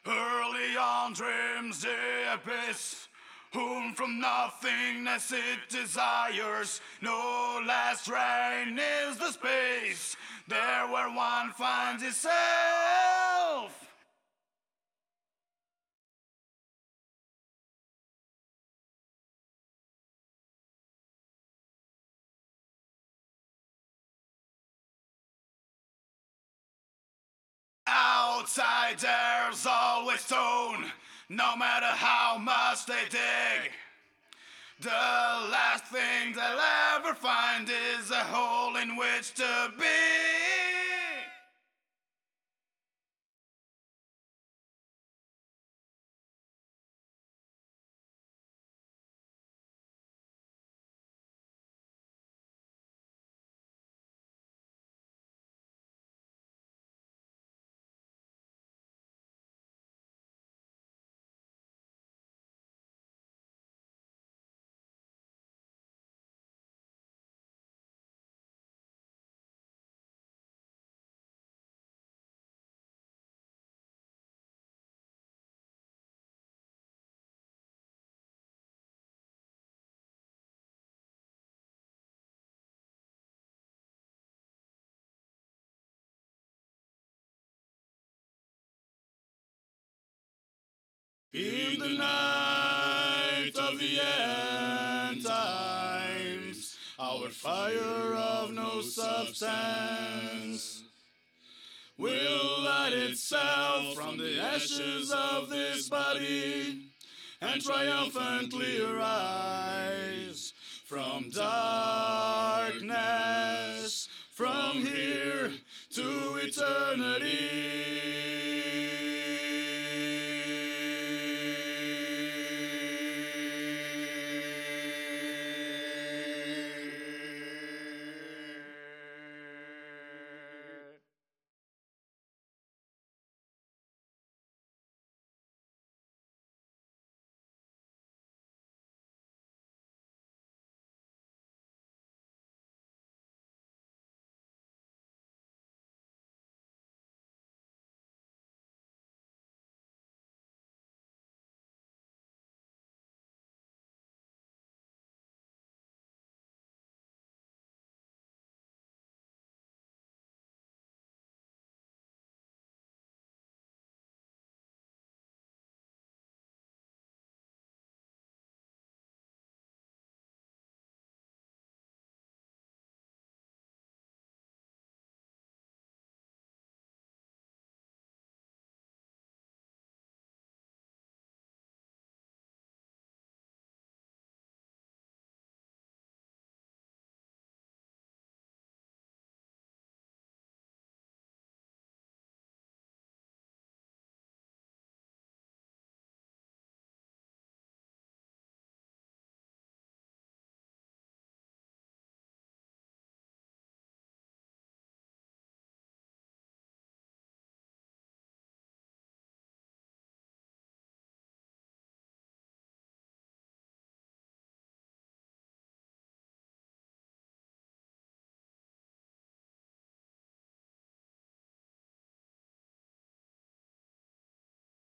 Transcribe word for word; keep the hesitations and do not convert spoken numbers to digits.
Early on dreams the abyss, whom from nothingness it desires. No last train is the space, there where one finds himself. Outside there's always stone, no matter how much they dig. The last thing they'll ever find is a hole in which to be. In the night of the end times, our fire of no substance will light itself from the ashes of this body and triumphantly arise from darkness, from here to eternity.